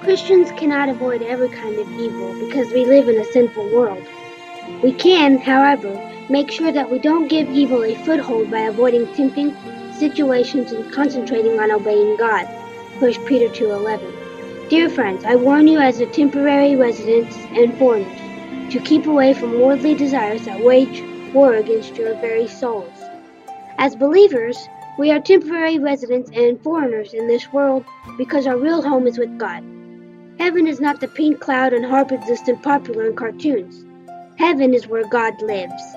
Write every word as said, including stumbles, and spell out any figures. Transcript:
Christians cannot avoid every kind of evil because we live in a sinful world. We can, however, make sure that we don't give evil a foothold by avoiding tempting situations and concentrating on obeying God. First Peter two eleven. Dear friends, I warn you as a temporary residents and foreigners to keep away from worldly desires that wage war against your very souls. As believers, we are temporary residents and foreigners in this world because our real home is with God. Heaven is not the pink cloud and harp existent popular in cartoons. Heaven is where God lives.